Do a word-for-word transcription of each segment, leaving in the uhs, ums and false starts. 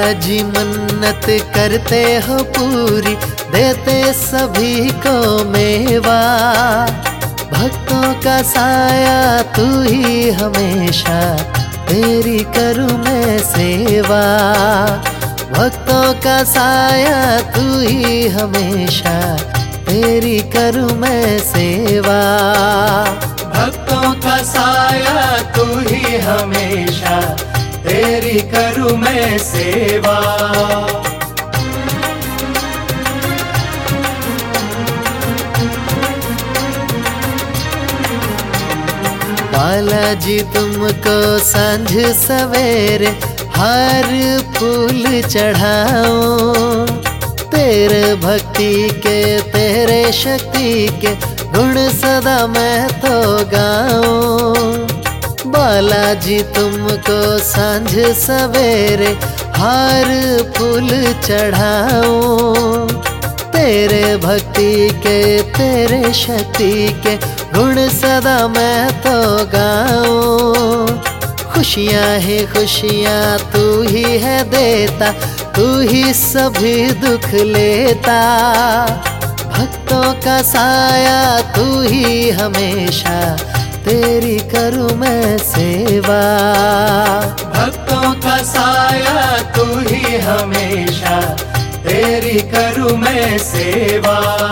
जी मन्नत करते हो पूरी, देते सभी को मेवा। भक्तों का साया तू ही हमेशा, तेरी करूँ मैं सेवा। भक्तों का साया तू ही हमेशा, तेरी करूँ मैं सेवा। भक्तों का साया तू ही हमेशा, तेरी करूँ मैं सेवा। बालाजी तुमको सांझ सवेरे हर फूल चढ़ाऊं, तेरे भक्ति के तेरे शक्ति के गुण सदा मैं तो गाऊं। बालाजी तुमको सांझ सवेरे हर फूल चढ़ाऊं, तेरे भक्ति के तेरे शक्ति के गुण सदा मैं तो गाऊं। खुशियाँ ही खुशियाँ तू ही है देता, तू ही सभी दुख लेता। भक्तों का साया तू ही हमेशा, तेरी करूँ मैं सेवा। भक्तों का साया तू ही हमेशा, तेरी करूँ मैं सेवा।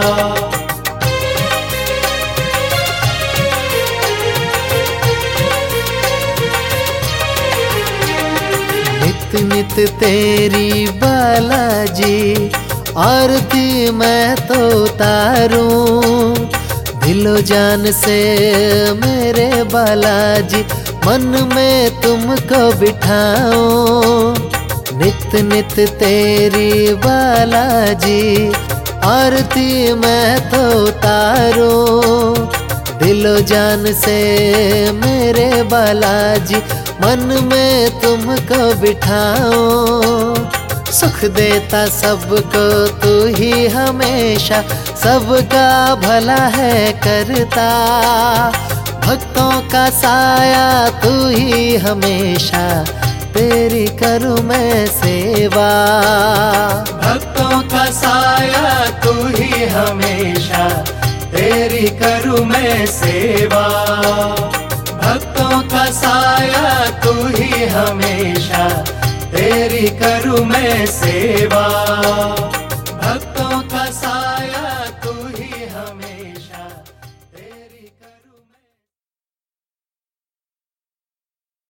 नित नित तेरी बालाजी आरती मैं तो उतारूं, दिलो जान से मेरे बालाजी मन में तुमको बिठाऊं। नित नित तेरी बालाजी आरती मैं तो उतारूं, दिलो जान से मेरे बालाजी मन में तुमको बिठाऊं। सुख देता सबको तू ही हमेशा, सबका भला है करता। भक्तों का साया तू ही हमेशा, तेरी करूँ मैं सेवा। भक्तों का साया तू ही हमेशा, तेरी करूँ मैं सेवा। भक्तों का साया तू ही हमेशा, तेरी करूँ मैं सेवा।